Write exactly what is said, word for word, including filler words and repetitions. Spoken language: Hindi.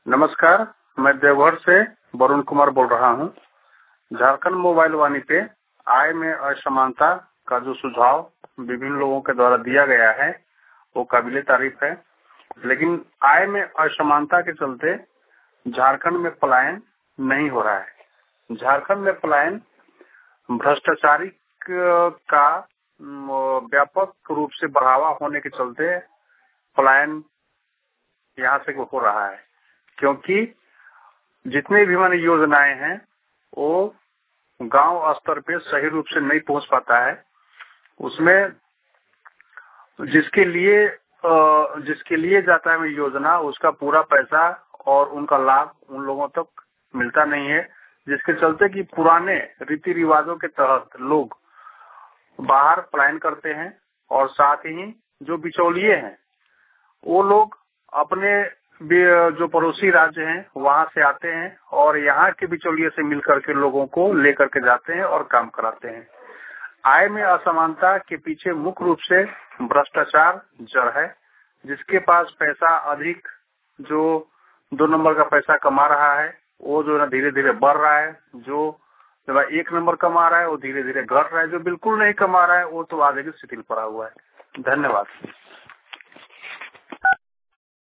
नमस्कार, मैं देवघर से वरुण कुमार बोल रहा हूं। झारखंड मोबाइल वाणी पे आय में असमानता का जो सुझाव विभिन्न लोगों के द्वारा दिया गया है वो काबिले तारीफ है, लेकिन आय में असमानता के चलते झारखंड में पलायन नहीं हो रहा है। झारखंड में पलायन भ्रष्टाचारी का व्यापक रूप से बढ़ावा होने के चलते पलायन यहाँ से हो रहा है, क्योंकि जितने भी माने योजनाएं हैं वो गांव स्तर पे सही रूप से नहीं पहुंच पाता है। उसमें जिसके लिए जिसके लिए जाता है योजना, उसका पूरा पैसा और उनका लाभ उन लोगों तक मिलता नहीं है, जिसके चलते कि पुराने रीति रिवाजों के तहत लोग बाहर पलायन करते हैं और साथ ही जो बिचौलिए हैं वो लोग अपने जो पड़ोसी राज्य हैं वहां से आते हैं और यहाँ के बिचौलिए से मिलकर के लोगों को लेकर के जाते हैं और काम कराते हैं। आय में असमानता के पीछे मुख्य रूप से भ्रष्टाचार जड़ है। जिसके पास पैसा अधिक, जो दो नंबर का पैसा कमा रहा है, वो जो है धीरे धीरे बढ़ रहा है। जो जब एक नंबर कमा रहा है वो धीरे धीरे घट रहा है। जो बिल्कुल नहीं कमा रहा है वो तो आगे की स्थिति पड़ा हुआ है। धन्यवाद।